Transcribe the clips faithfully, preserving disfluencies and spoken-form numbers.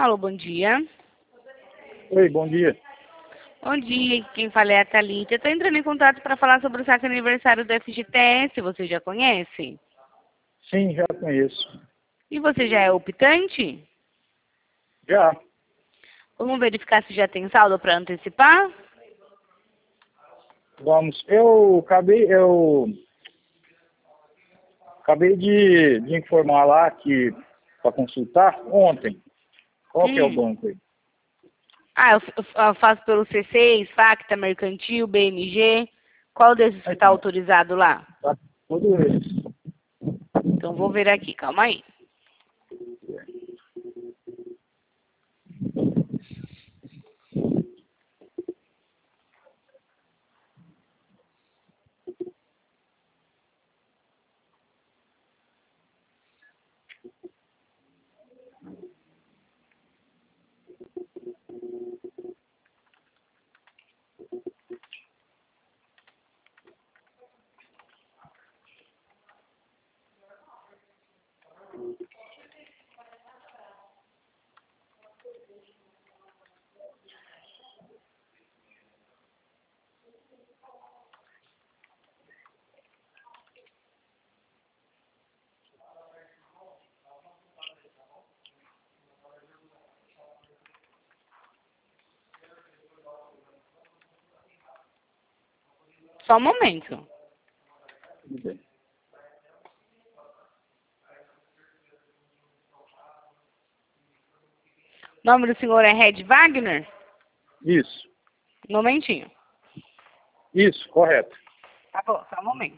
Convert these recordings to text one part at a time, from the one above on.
Alô, bom dia. Oi, bom dia. Bom dia, quem fala é a Thalita. Estou entrando em contato para falar sobre o saque aniversário do F G T S. Você já conhece? Sim, já conheço. E você já é optante? Já. Vamos verificar se já tem saldo para antecipar? Vamos. Eu acabei, eu acabei de, de informar lá que para consultar ontem. Qual que é o Hum. banco aí? Ah, eu, eu- eu faço pelo C seis, Facta, Mercantil, B N G. Qual desses que está Aqui, autorizado lá? tá tudo isso. Então vou ver aqui, calma aí. Só um momento. Tudo bem. O nome do senhor é Red Wagner? Isso. Um momentinho. Isso, correto. Tá bom, só um momento.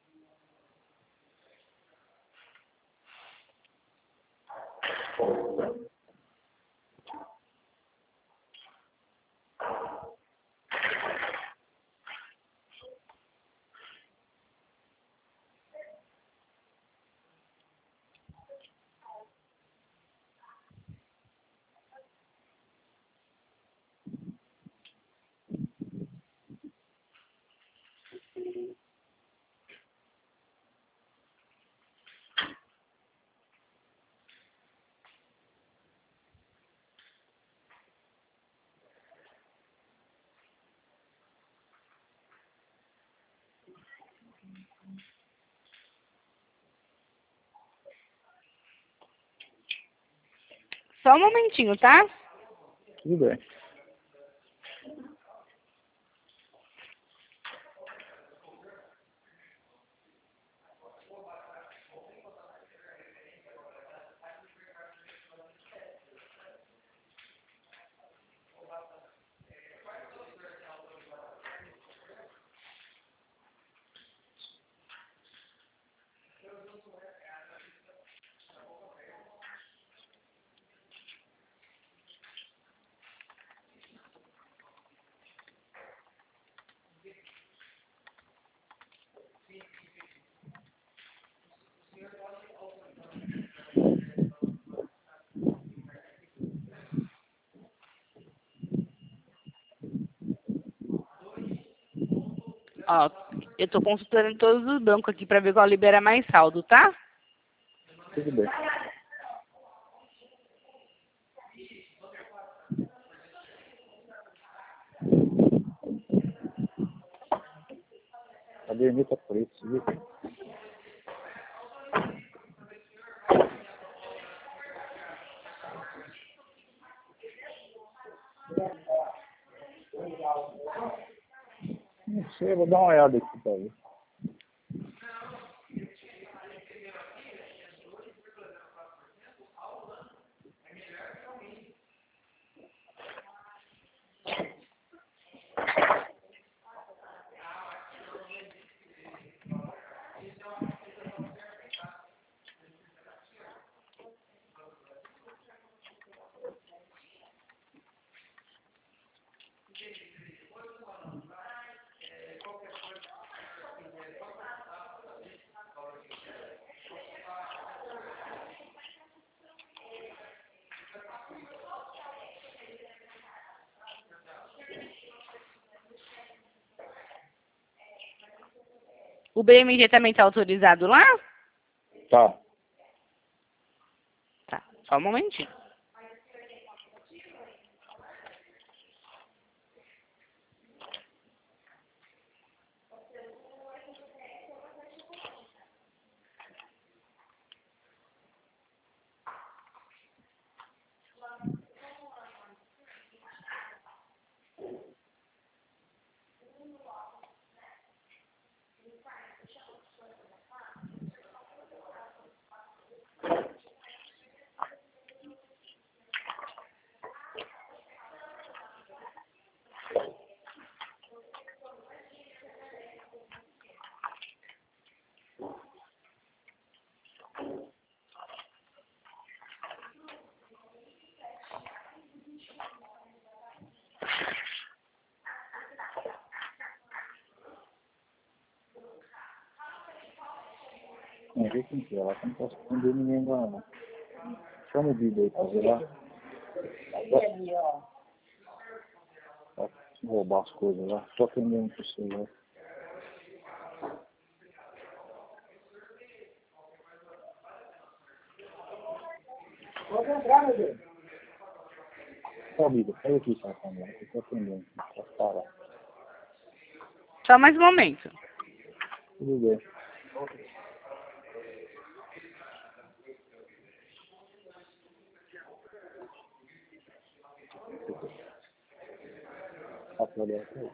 Só um momentinho, tá? Tudo bem. Ó, eu tô consultando em todos os bancos aqui para ver qual libera mais saldo, tá? Tudo bem. Caderneta preta, viu? Não sei, vou dar uma olhada aqui pra ver. O B M G também tá autorizado lá? Tá. Tá, só um momentinho. Não vê quem que é lá, que eu não posso prender ninguém lá, não. Chama o Bido aí pra ver lá. Pra roubar as coisas lá. Tô atendendo pro celular. Pode entrar, meu Deus. Ó, Bido, pega aqui, tá, também. Eu tô atendendo. Posso parar. Só mais um momento. Tudo bem. Tá trabalhando aqui?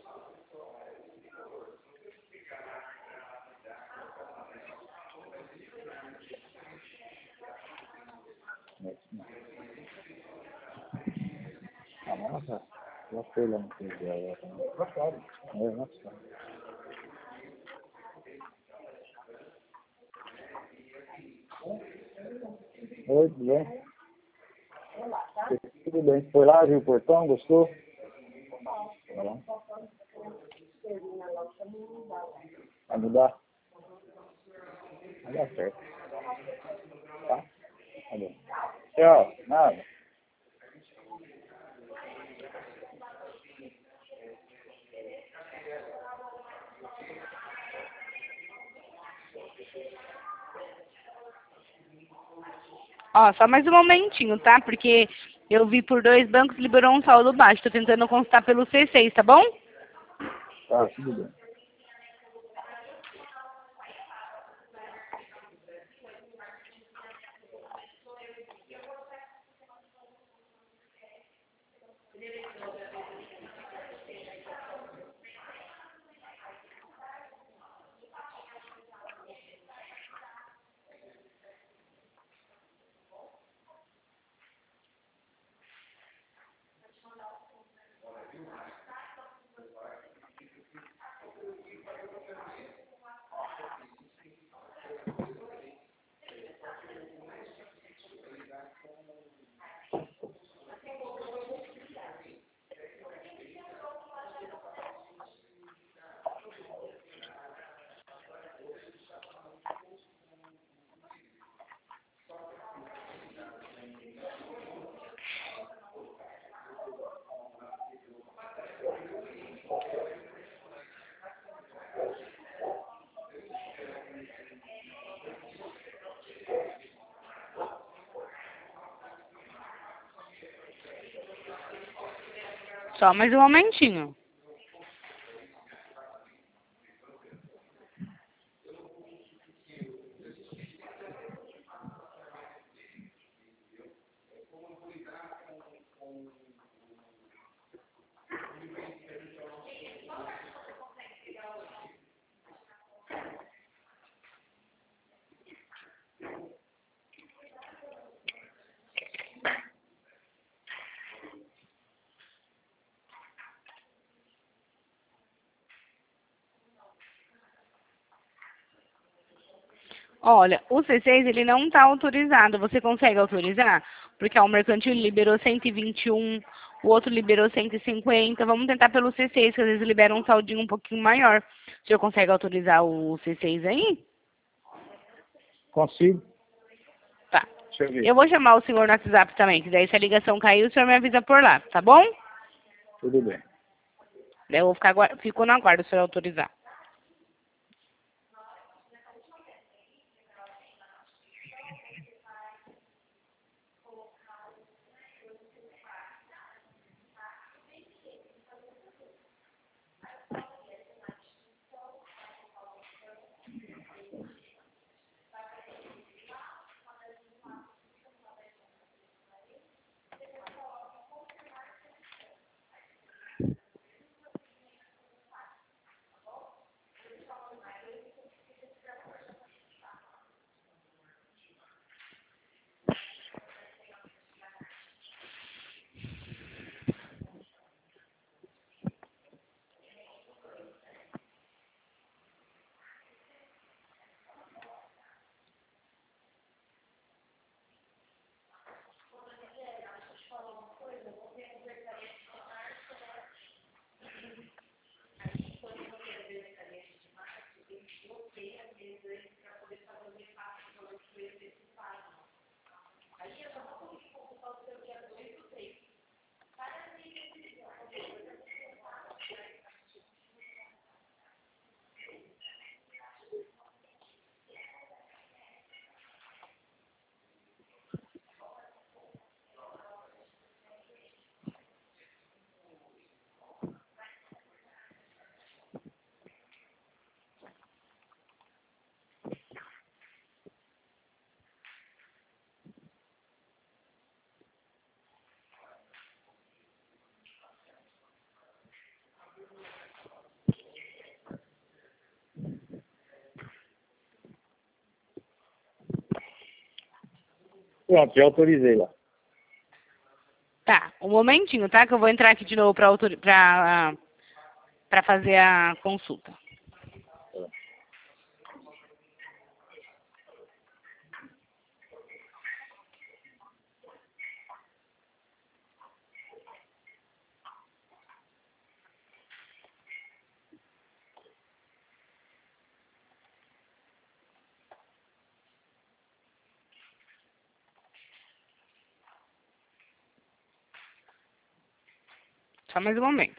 Ah, nossa. Já foi lá no T V agora. Gostado. É, nossa. Oi, tudo bem? Tudo bem. Foi lá, viu o portão, gostou? Vai lá. Vai mudar? Vai dar certo. Tá? Tá bom. Tchau. Nada. Ó, só mais um momentinho, tá? Porque eu vi por dois bancos, liberou um saldo baixo. Tô tentando consultar pelo C seis, tá bom? Tá, tudo bem. Só mais um momentinho. Olha, o C seis ele não está autorizado. Você consegue autorizar? Porque ó, o mercantil liberou cento e vinte e um, o outro liberou cento e cinquenta. Vamos tentar pelo C seis, que às vezes libera um saldinho um pouquinho maior. O senhor consegue autorizar o C seis aí? Consigo? Tá. Deixa eu ver. Eu vou chamar o senhor no WhatsApp também, que daí se a ligação cair, o senhor me avisa por lá, tá bom? Tudo bem. Daí eu vou ficar, agua- fico no aguardo se o senhor autorizar. Pronto, já autorizei lá. Tá, um momentinho, tá? Que eu vou entrar aqui de novo para autor... pra... pra fazer a consulta. Só mais um momento.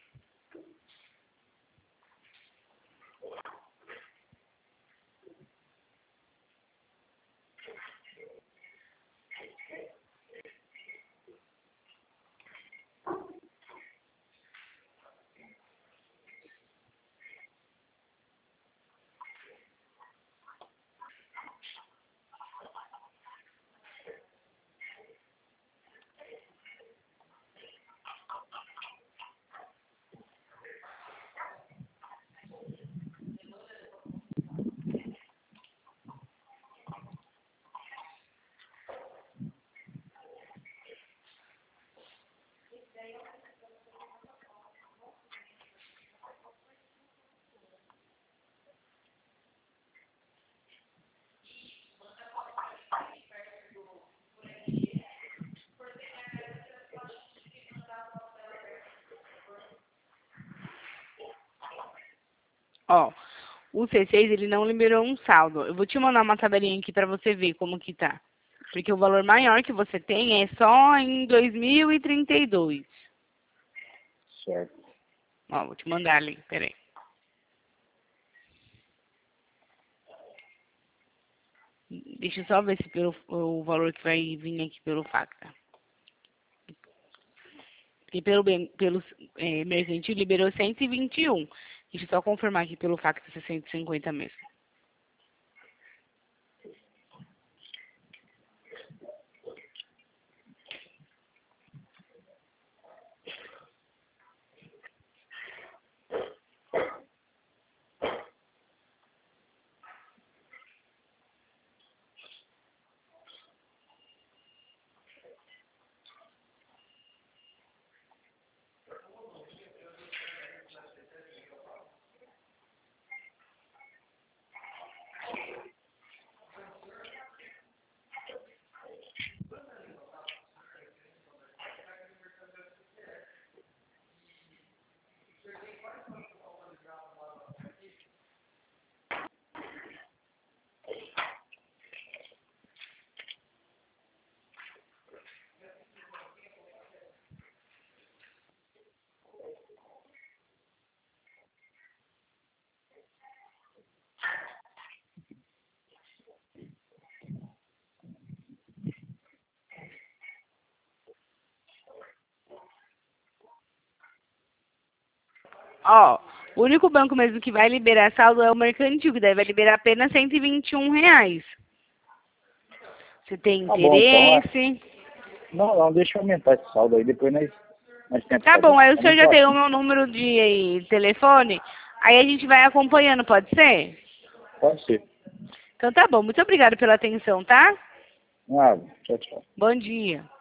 Ó, o C seis, ele não liberou um saldo. Eu vou te mandar uma tabelinha aqui para você ver como que tá. Porque o valor maior que você tem é só em dois mil e trinta e dois. Certo. Ó, vou te mandar ali, peraí. Deixa eu só ver se pelo, o valor que vai vir aqui pelo Facta. Porque pelo, bem- pelo é, mercantil liberou cento e vinte e um. Deixa eu só confirmar aqui pelo Facta se é cento e cinquenta mesmo. Ó, o único banco mesmo que vai liberar saldo é o mercantil, que daí vai liberar apenas cento e vinte e um reais. Você tem Tá bom, então. É. interesse? Não, não, deixa eu aumentar esse saldo aí, depois nós, nós temos que Tá fazer. bom, aí o Tá senhor muito já tem o baixinho. meu número de telefone, aí a gente vai acompanhando, pode ser? Pode ser. Então tá bom, muito obrigada pela atenção, tá? Nada. Tchau, tchau. Bom dia.